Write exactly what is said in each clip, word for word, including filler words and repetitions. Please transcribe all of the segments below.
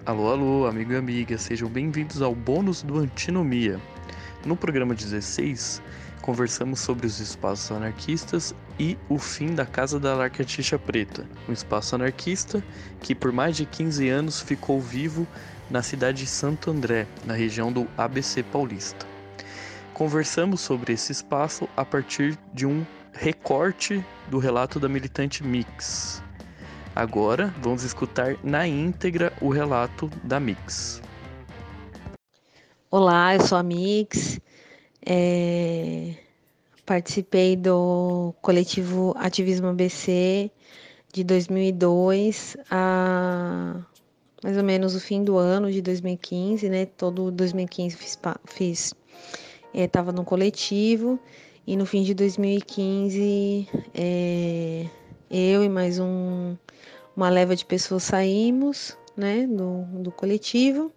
Alô, alô, amigo e amiga, sejam bem-vindos ao bônus do Antinomia. No programa dezesseis, conversamos sobre os espaços anarquistas e o fim da Casa da Lagartixa Preta, um espaço anarquista que por mais de quinze anos ficou vivo na cidade de Santo André, na região do A B C paulista. Conversamos sobre esse espaço a partir de um recorte do relato da militante Mix. Agora vamos escutar na íntegra o relato da Mix. Olá, eu sou a Mix, é... participei do coletivo Ativismo A B C de dois mil e dois a mais ou menos o fim do ano de dois mil e quinze, né? Todo dois mil e quinze fiz, fiz estava é, no coletivo e no fim de dois mil e quinze é, eu e mais um, uma leva de pessoas saímos, né, do, do coletivo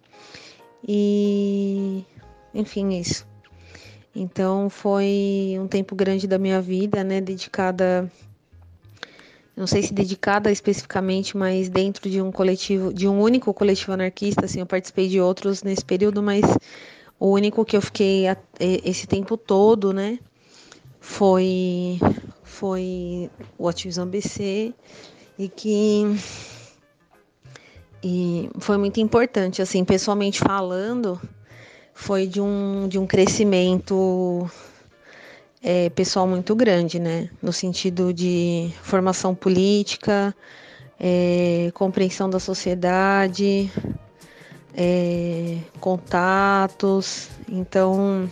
e enfim, isso. Então foi um tempo grande da minha vida, né, dedicada, não sei se dedicada especificamente, mas dentro de um coletivo, de um único coletivo anarquista, assim, eu participei de outros nesse período, mas o único que eu fiquei esse tempo todo, né, foi, foi o Ativismo A B C e que e foi muito importante, assim, pessoalmente falando, foi de um, de um crescimento é, pessoal muito grande, né, no sentido de formação política, é, compreensão da sociedade, é, contatos, então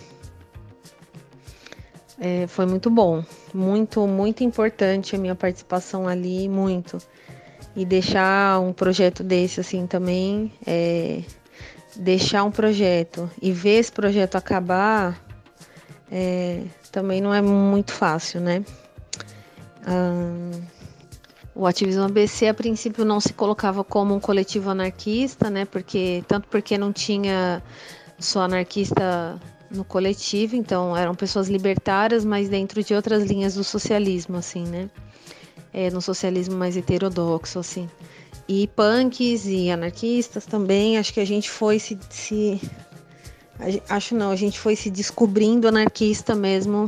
é, foi muito bom, muito, muito importante a minha participação ali, muito, e deixar um projeto desse assim também, é, deixar um projeto e ver esse projeto acabar, é, também não é muito fácil, né? Hum, o Ativismo A B C a princípio não se colocava como um coletivo anarquista, né? Porque tanto porque não tinha só anarquista no coletivo, então eram pessoas libertárias, mas dentro de outras linhas do socialismo, assim, né? É, no socialismo mais heterodoxo, assim. E punks e anarquistas também, acho que a gente foi se, se acho não, a gente foi se descobrindo anarquista mesmo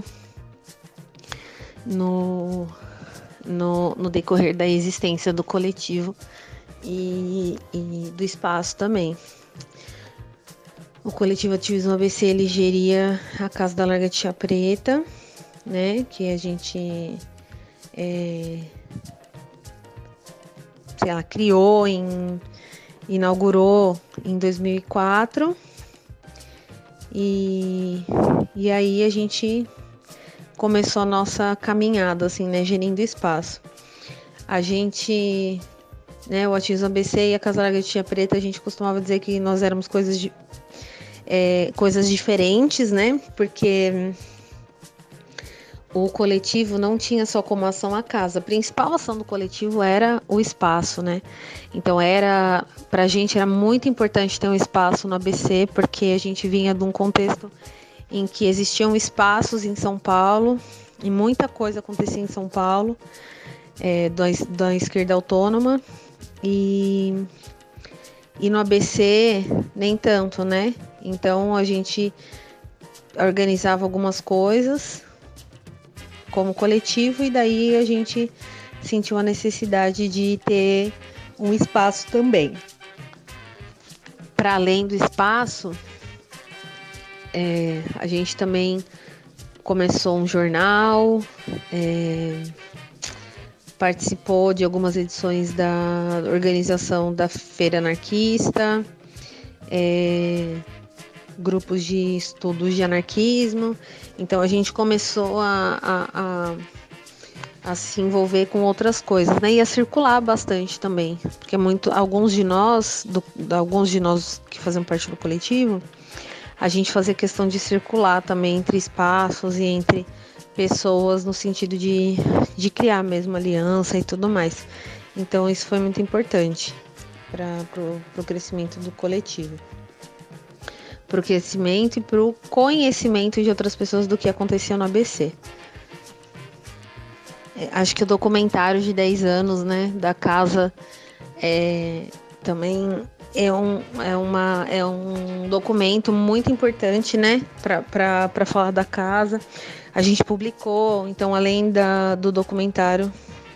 no, no, no decorrer da existência do coletivo e, e do espaço também. O coletivo Ativismo A B C, ele geria a Casa da Lagartixa Preta, né, que a gente é, sei lá, criou, em, inaugurou em dois mil e quatro e, e aí a gente começou a nossa caminhada, assim, né, gerindo espaço. A gente, né, o Ativismo A B C e a Casa da Lagartixa Preta, a gente costumava dizer que nós éramos coisas de É, coisas diferentes, né? Porque o coletivo não tinha só como ação a casa. A principal ação do coletivo era o espaço, né? Então era, pra gente era muito importante ter um espaço no A B C, porque a gente vinha de um contexto em que existiam espaços em São Paulo e muita coisa acontecia em São Paulo, é, da, da esquerda autônoma, e, e no A B C nem tanto, né? Então a gente organizava algumas coisas como coletivo e daí a gente sentiu a necessidade de ter um espaço também. Para além do espaço, é, a gente também começou um jornal, é, participou de algumas edições da organização da Feira Anarquista, é, grupos de estudos de anarquismo. Então a gente começou a, a, a, a se envolver com outras coisas, né? E a circular bastante também, porque muito, alguns de nós, do, alguns de nós que fazem parte do coletivo, a gente fazia questão de circular também entre espaços e entre pessoas no sentido de, de criar mesmo aliança e tudo mais. Então isso foi muito importante para o crescimento do coletivo. Para o crescimento e para o conhecimento de outras pessoas do que acontecia no A B C. É, acho que o documentário de dez anos, né, da casa, é, também é um, é uma, é um documento muito importante, né, para falar da casa. A gente publicou, então, além da, do documentário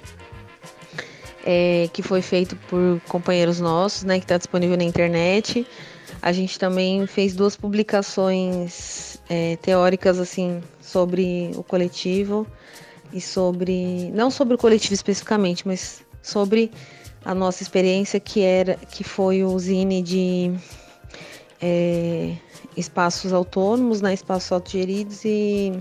é, que foi feito por companheiros nossos, né, que está disponível na internet, a gente também fez duas publicações é, teóricas, assim, sobre o coletivo e sobre, não sobre o coletivo especificamente, mas sobre a nossa experiência, que era, que foi o Zine de é, espaços autônomos, né, espaços autogeridos, e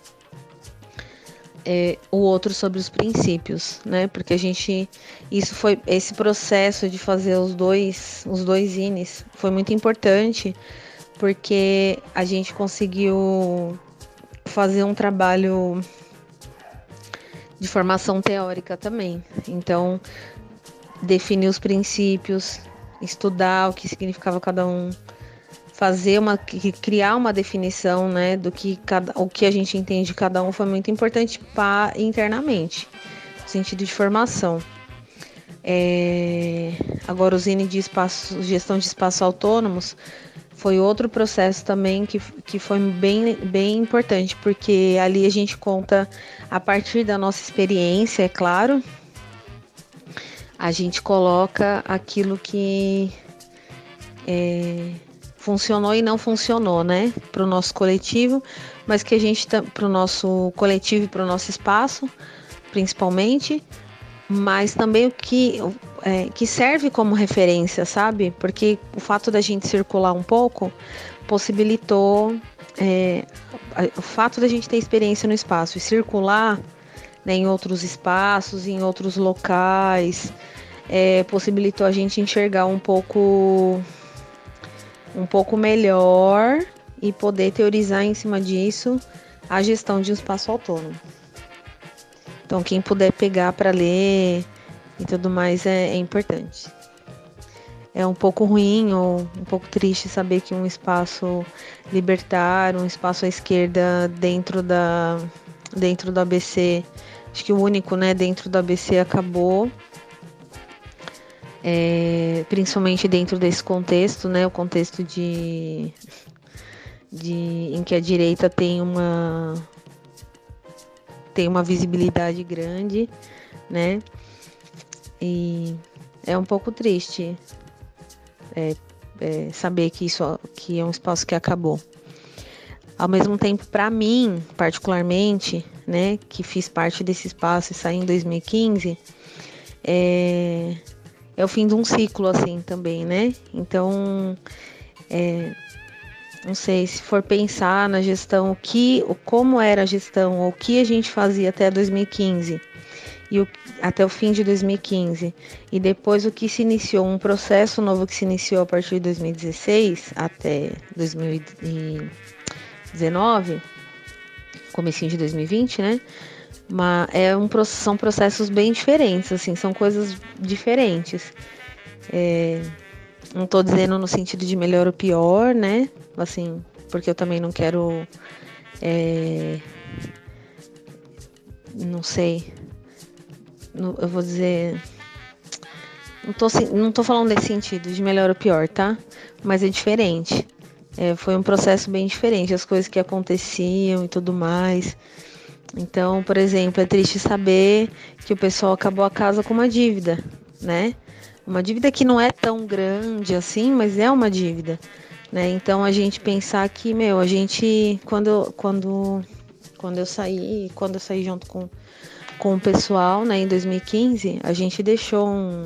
é, o outro sobre os princípios, né, porque a gente, isso foi, esse processo de fazer os dois, os dois zines foi muito importante, porque a gente conseguiu fazer um trabalho de formação teórica também. Então, definir os princípios, estudar o que significava cada um, fazer uma, criar uma definição, né, do que cada, o que a gente entende de cada um, foi muito importante para internamente, no sentido de formação. É, agora, o Zine de espaço, gestão de espaços autônomos, foi outro processo também que, que foi bem, bem importante, porque ali a gente conta a partir da nossa experiência, é claro. A gente coloca aquilo que é, funcionou e não funcionou, né, para o nosso coletivo, mas que a gente, para o nosso coletivo e para o nosso espaço, principalmente, mas também o que, é, que serve como referência, sabe? Porque o fato da gente circular um pouco possibilitou é, o fato da gente ter experiência no espaço e circular, né, em outros espaços, em outros locais, é, possibilitou a gente enxergar um pouco um pouco melhor e poder teorizar em cima disso a gestão de um espaço autônomo. Então, quem puder pegar para ler e tudo mais é, é importante. É um pouco ruim ou um pouco triste saber que um espaço libertário, um espaço à esquerda dentro da dentro do A B C, acho que o único, né, dentro do A B C acabou, é, principalmente dentro desse contexto, né, o contexto de, de em que a direita tem uma tem uma visibilidade grande, né, e é um pouco triste é, é, saber que isso que é um espaço que acabou. Ao mesmo tempo, para mim, particularmente, né, que fiz parte desse espaço e saí em dois mil e quinze, é, é o fim de um ciclo, assim, também, né? Então, é, não sei, se for pensar na gestão, o que, como era a gestão, o que a gente fazia até dois mil e quinze, e o, até o fim de dois mil e quinze, e depois o que se iniciou, um processo novo que se iniciou a partir de dois mil e dezesseis até dois mil e dezenove, comecinho de dois mil e vinte, né? Mas é um, são processos bem diferentes, assim, são coisas diferentes. É, não estou dizendo no sentido de melhor ou pior, né? Assim, porque eu também não quero, é, não sei, eu vou dizer, não tô, não tô falando desse sentido de melhor ou pior, tá? Mas é diferente. É, foi um processo bem diferente, as coisas que aconteciam e tudo mais. Então, por exemplo, é triste saber que o pessoal acabou a casa com uma dívida, né? Uma dívida que não é tão grande assim, mas é uma dívida, né? Então, a gente pensar que, meu, a gente, quando, quando, quando eu saí, quando eu saí junto com, com o pessoal, né, em dois mil e quinze, a gente deixou um,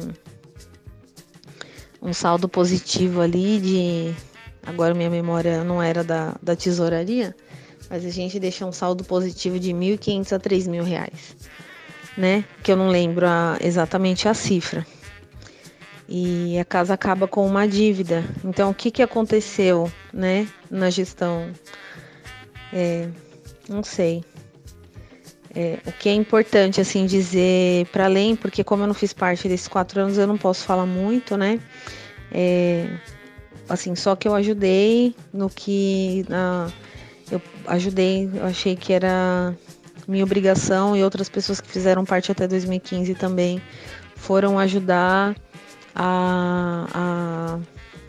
um saldo positivo ali de... Agora minha memória não era da, da tesouraria, mas a gente deixou um saldo positivo de mil e quinhentos a três mil reais, né? Que eu não lembro a, exatamente a cifra. E a casa acaba com uma dívida. Então, o que, que aconteceu, né, na gestão? É, não sei. É, o que é importante, assim, dizer para além, porque como eu não fiz parte desses quatro anos, eu não posso falar muito, né? É... Assim, só que eu ajudei no que uh, eu ajudei, eu achei que era minha obrigação, e outras pessoas que fizeram parte até dois mil e quinze também foram ajudar a, a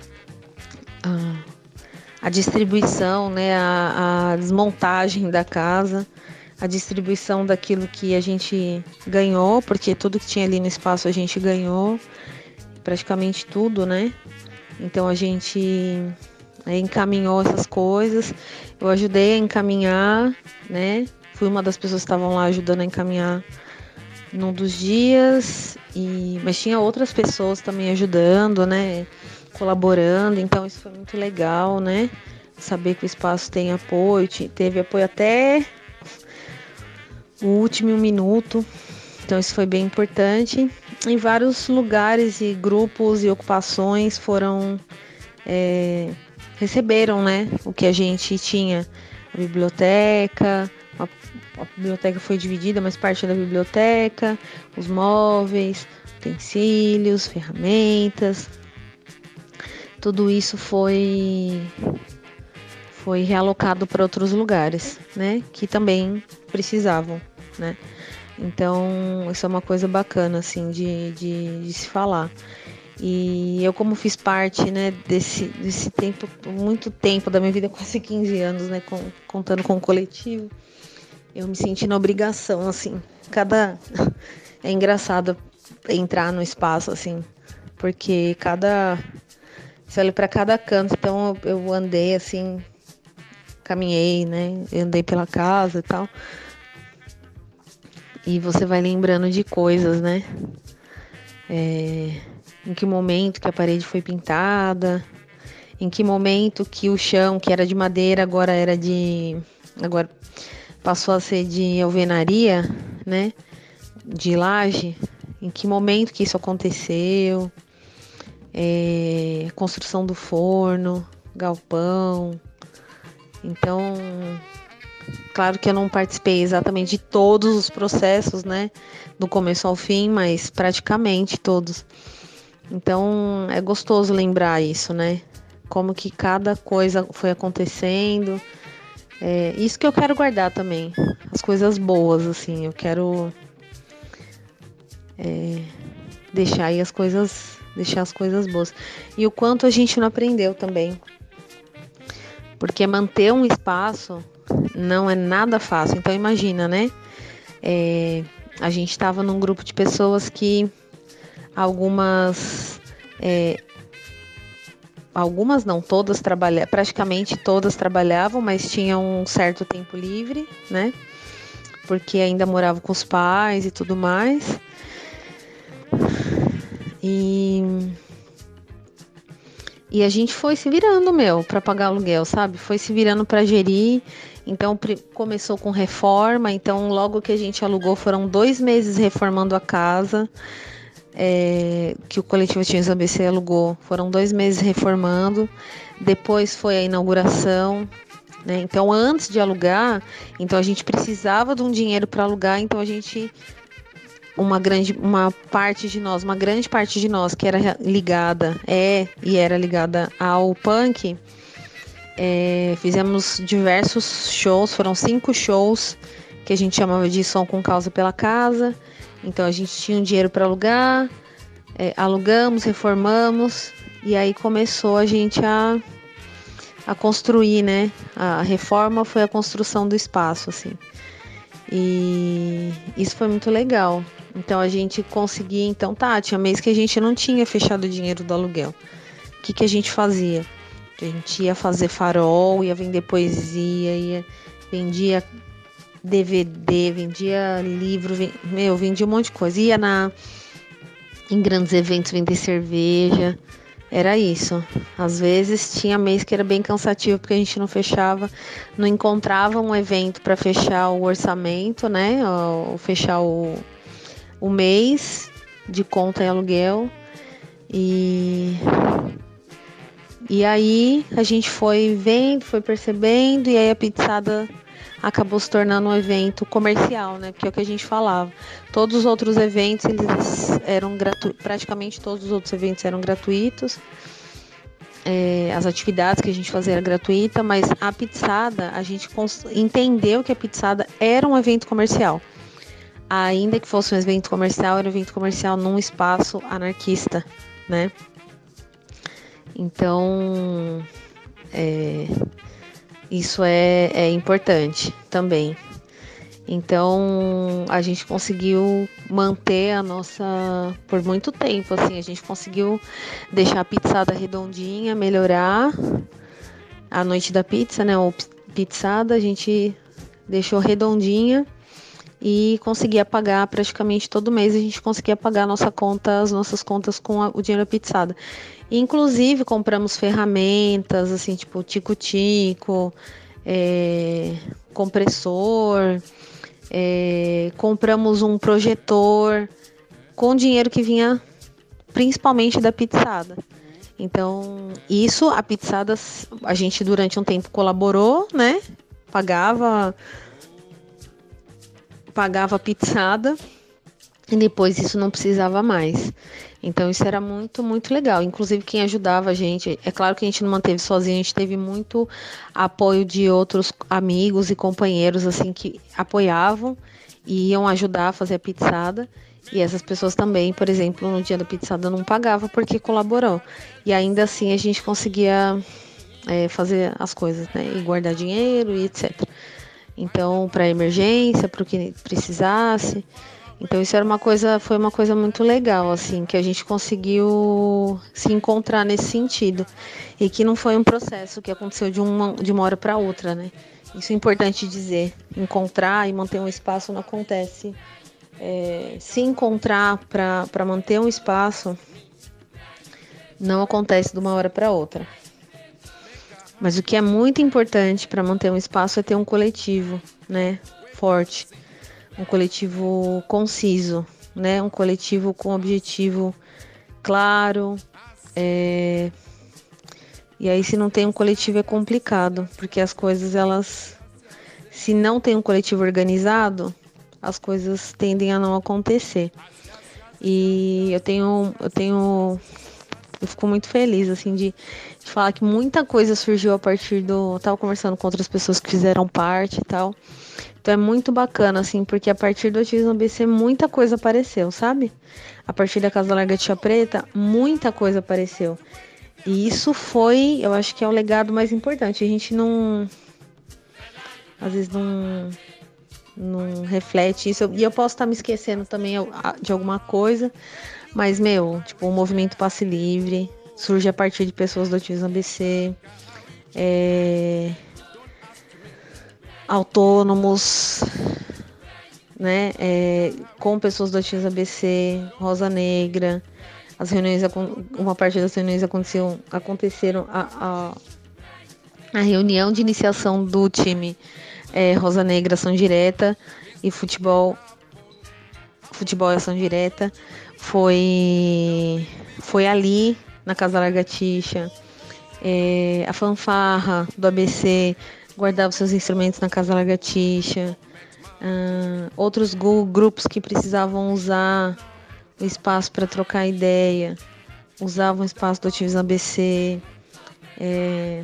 distribuição, né, a, a desmontagem da casa, a distribuição daquilo que a gente ganhou, porque tudo que tinha ali no espaço a gente ganhou, praticamente tudo, né? Então a gente encaminhou essas coisas, eu ajudei a encaminhar, né? Fui uma das pessoas que estavam lá ajudando a encaminhar num dos dias, e... mas tinha outras pessoas também ajudando, né? Colaborando, então isso foi muito legal, né? Saber que o espaço tem apoio, teve apoio até o último minuto, então isso foi bem importante. Em vários lugares e grupos e ocupações foram é, receberam, né, o que a gente tinha, a biblioteca, a, a biblioteca foi dividida, mas parte da biblioteca, os móveis, utensílios, ferramentas, tudo isso foi foi realocado para outros lugares, né, que também precisavam, né. Então, isso é uma coisa bacana, assim, de, de, de se falar. E eu, como fiz parte, né, desse, desse tempo, muito tempo da minha vida, quase quinze anos, né, com, contando com o coletivo, eu me senti na obrigação, assim, cada... É engraçado entrar no espaço, assim, porque cada... Você olha para cada canto, então eu, eu andei, assim, caminhei, né, andei pela casa e tal... E você vai lembrando de coisas, né? É, em que momento que a parede foi pintada, em que momento que o chão, que era de madeira, agora era de... Agora passou a ser de alvenaria, né? De laje. Em que momento que isso aconteceu. É, construção do forno, galpão. Então... Claro que eu não participei exatamente de todos os processos, né, do começo ao fim, mas praticamente todos. Então é gostoso lembrar isso, né, como que cada coisa foi acontecendo. É, isso que eu quero guardar também, as coisas boas, assim, eu quero é, deixar aí as coisas, deixar as coisas boas. E o quanto a gente não aprendeu também, porque manter um espaço não é nada fácil. Então imagina, né? É, a gente estava num grupo de pessoas que algumas, é, algumas não, todas trabalhavam, praticamente todas trabalhavam, mas tinham um certo tempo livre, né? Porque ainda moravam com os pais e tudo mais. E E a gente foi se virando, meu, para pagar aluguel, sabe? Foi se virando para gerir. Então, começou com reforma. Então, logo que a gente alugou, foram dois meses reformando a casa. É, que o coletivo Tinhas A B C alugou. Foram dois meses reformando. Depois foi a inauguração. Né? Então, antes de alugar, então a gente precisava de um dinheiro para alugar. Então, a gente... uma grande, uma parte de nós, uma grande parte de nós que era ligada, é e era ligada ao punk, é, fizemos diversos shows, foram cinco shows que a gente chamava de Som com Causa pela Casa. Então a gente tinha um dinheiro para alugar, é, alugamos, reformamos, e aí começou a gente a, a construir, né? A reforma foi a construção do espaço, assim. E isso foi muito legal. Então a gente conseguia, então tá, tinha mês que a gente não tinha fechado o dinheiro do aluguel. O que que a gente fazia? A gente ia fazer farol, ia vender poesia, ia, vendia D V D, vendia livro, vend... meu, vendia um monte de coisa. Ia na, em grandes eventos vender cerveja, era isso. Às vezes tinha mês que era bem cansativo porque a gente não fechava, não encontrava um evento para fechar o orçamento, né? Ou fechar o, o mês de conta e aluguel. E, e aí a gente foi vendo, foi percebendo, e aí a pizzada acabou se tornando um evento comercial, né? Porque é o que a gente falava. Todos os outros eventos, eles eram gratuitos, praticamente todos os outros eventos eram gratuitos. É, as atividades que a gente fazia era gratuita, mas a pizzada, a gente cons- entendeu que a pizzada era um evento comercial. Ainda que fosse um evento comercial, era um evento comercial num espaço anarquista, né? Então, É, isso é, é importante também. Então, a gente conseguiu manter a nossa... Por muito tempo, assim, a gente conseguiu deixar a pizzada redondinha, melhorar a noite da pizza, né? Ou pizzada, a gente deixou redondinha e conseguia pagar praticamente todo mês. A gente conseguia pagar a nossa conta, as nossas contas com a, o dinheiro da pizzada. Inclusive, compramos ferramentas, assim, tipo tico-tico, é, compressor... É, compramos um projetor com dinheiro que vinha principalmente da pizzada. Então, isso, a pizzada, a gente durante um tempo colaborou, né? Pagava, pagava a pizzada e depois isso não precisava mais. Então, isso era muito, muito legal. Inclusive, quem ajudava a gente, é claro que a gente não manteve sozinho, a gente teve muito apoio de outros amigos e companheiros, assim, que apoiavam e iam ajudar a fazer a pizzada. E essas pessoas também, por exemplo, no dia da pizzada não pagavam porque colaborou. E ainda assim a gente conseguia é, fazer as coisas, né? E guardar dinheiro e etcétera. Então, para emergência, para o que precisasse. Então isso era uma coisa, foi uma coisa muito legal, assim, que a gente conseguiu se encontrar nesse sentido. E que não foi um processo que aconteceu de uma, de uma hora para outra, né? Isso é importante dizer. Encontrar e manter um espaço não acontece. É, se encontrar para manter um espaço não acontece de uma hora para outra. Mas o que é muito importante para manter um espaço é ter um coletivo, né? Forte. Um coletivo conciso, né? Um coletivo com objetivo claro. É... E aí, se não tem um coletivo, é complicado, porque as coisas, elas... Se não tem um coletivo organizado, as coisas tendem a não acontecer. E eu tenho... Eu tenho... Eu fico muito feliz, assim, de, de falar que muita coisa surgiu a partir do... Eu tava conversando com outras pessoas que fizeram parte e tal. Então é muito bacana, assim, porque a partir do Autismo A B C muita coisa apareceu, sabe? A partir da Casa Larga Tia Preta, muita coisa apareceu. E isso foi, eu acho que é o legado mais importante. A gente não... Às vezes não... Não reflete isso. E eu posso estar me esquecendo também de alguma coisa. Mas, meu, tipo, o movimento Passe Livre surge a partir de pessoas do Autismo A B C. É... Autônomos, né, é, com pessoas do Autismo A B C, Rosa Negra. As reuniões, uma parte das reuniões aconteceram, aconteceram a, a, a reunião de iniciação do time é, Rosa Negra Ação Direta e futebol, futebol e Ação Direta foi, foi ali na Casa Largatixa. É, a fanfarra do A B C guardava seus instrumentos na Casa Largatixa. Uh, outros gu- grupos que precisavam usar o espaço para trocar ideia, usavam o espaço do Autismo A B C. É,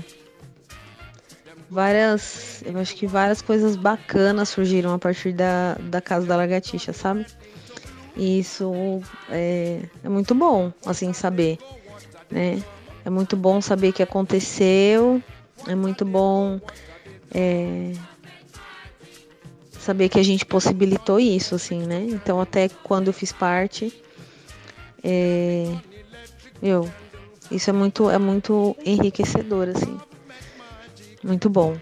várias, eu acho que várias coisas bacanas surgiram a partir da, da Casa da Lagartixa, sabe? E isso é, é muito bom, assim, saber, né? É muito bom saber que aconteceu, é muito bom é, saber que a gente possibilitou isso, assim, né? Então, até quando eu fiz parte, é, eu, isso é muito, é muito enriquecedor, assim, muito bom.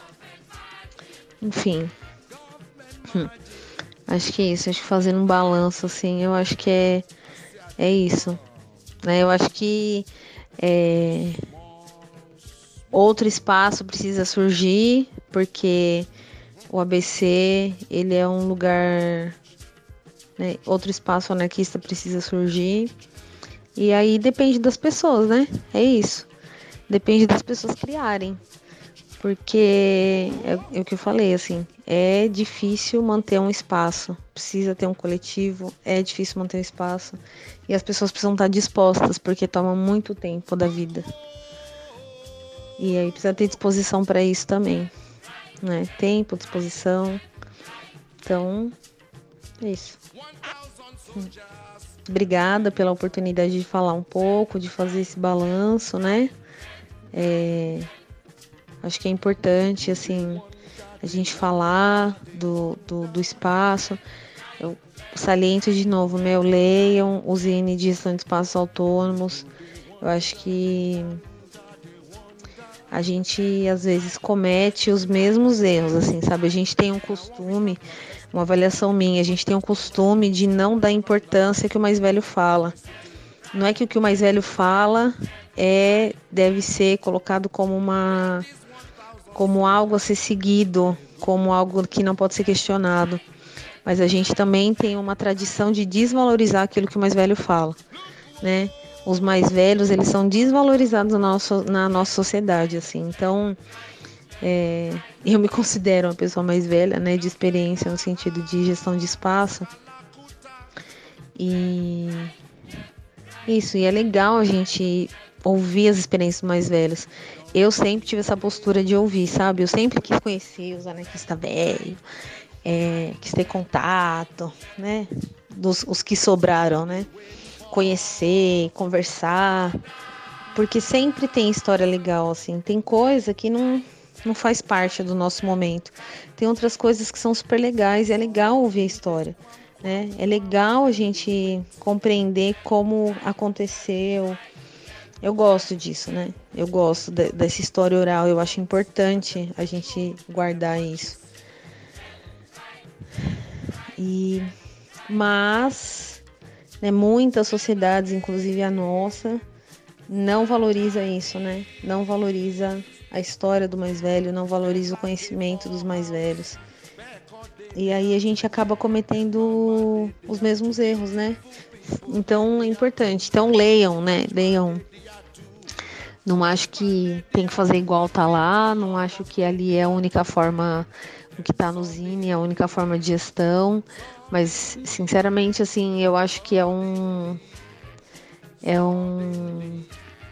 Enfim, hum, acho que é isso, acho que fazendo um balanço, assim, eu acho que é, é isso, né? Eu acho que é, outro espaço precisa surgir, porque o A B C, ele é um lugar, né? Outro espaço anarquista precisa surgir. E aí depende das pessoas, né? É isso. Depende das pessoas criarem. Porque é, é o que eu falei, assim, é difícil manter um espaço. Precisa ter um coletivo, é difícil manter um espaço. E as pessoas precisam estar dispostas, porque toma muito tempo da vida. E aí precisa ter disposição para isso também, né? Tempo, disposição. Então, é isso. Hum. Obrigada pela oportunidade de falar um pouco, de fazer esse balanço, né? É, Acho que é importante, assim, a gente falar do, do, do espaço. Eu saliento de novo, né? Leiam o Zine de Gestão de Espaços Autônomos. Eu acho que a gente, às vezes, comete os mesmos erros, assim, sabe? A gente tem um costume, uma avaliação minha, a gente tem um costume de não dar importância que o mais velho fala. Não é que o que o mais velho fala é, deve ser colocado como uma, como algo a ser seguido, como algo que não pode ser questionado. Mas a gente também tem uma tradição de desvalorizar aquilo que o mais velho fala, né? Os mais velhos, eles são desvalorizados na nossa, na nossa sociedade, assim. Então, é, eu me considero uma pessoa mais velha, né? De experiência no sentido de gestão de espaço. E isso, e é legal a gente ouvir as experiências mais velhas. Eu sempre tive essa postura de ouvir, sabe? Eu sempre quis conhecer os anarquistas velhos, é, quis ter contato, né? Dos, os que sobraram, né? Conhecer, conversar, porque sempre tem história legal, assim. Tem coisa que não, não faz parte do nosso momento. Tem outras coisas que são super legais e é legal ouvir a história, né? É legal a gente compreender como aconteceu. Eu gosto disso, né? Eu gosto de, dessa história oral. Eu acho importante a gente guardar isso. E, mas, né, muitas sociedades, inclusive a nossa, não valoriza isso, né? Não valoriza a história do mais velho, não valoriza o conhecimento dos mais velhos. E aí a gente acaba cometendo os mesmos erros, né? Então é importante. Então leiam, né? Leiam. Não acho que tem que fazer igual tá lá, não acho que ali é a única forma, o que tá no Zine, é a única forma de gestão, mas sinceramente, assim, eu acho que é um é um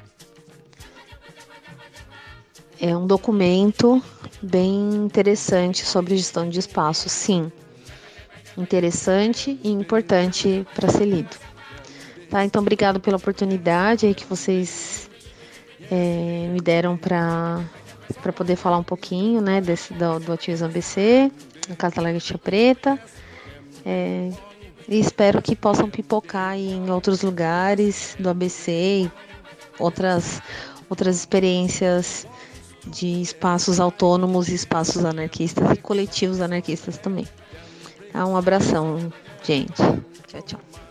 é um documento bem interessante sobre gestão de espaço, sim. Interessante e importante para ser lido. Tá? Então, obrigado pela oportunidade aí que vocês é, me deram para para poder falar um pouquinho, né, desse, do, do Ativismo A B C, da Casa da Larga Tia Preta. É, e espero que possam pipocar aí em outros lugares do A B C e outras, outras experiências de espaços autônomos, espaços anarquistas e coletivos anarquistas também. Tá? Um abração, gente. Tchau, tchau.